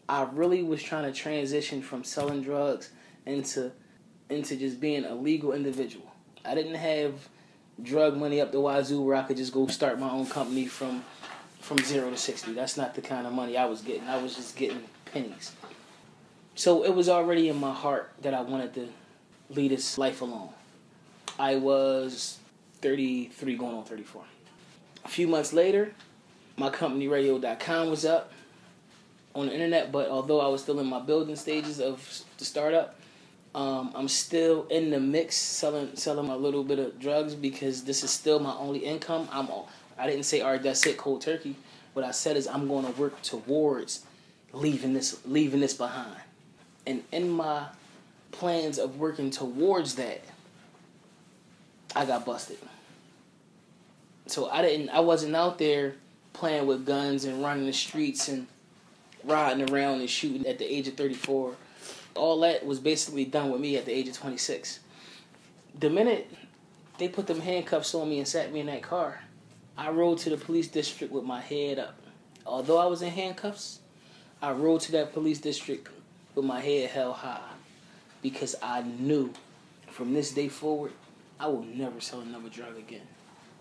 I really was trying to transition from selling drugs into just being a legal individual. I didn't have drug money up the wazoo where I could just go start my own company from 0 to 60. That's not the kind of money I was getting. I was just getting pennies. So it was already in my heart that I wanted to lead this life alone. I was 33 going on 34. A few months later, my company radio.com was up on the internet, but although I was still in my building stages of the startup, I'm still in the mix selling a little bit of drugs because this is still my only income. I didn't say, all right, that's it, cold turkey. What I said is I'm going to work towards leaving this behind. And in my plans of working towards that, I got busted. So I wasn't out there playing with guns and running the streets and riding around and shooting at the age of 34. All that was basically done with me at the age of 26. The minute they put them handcuffs on me and sat me in that car, I rode to the police district with my head up. Although I was in handcuffs, I rode to that police district with my head held high because I knew from this day forward, I will never sell another drug again.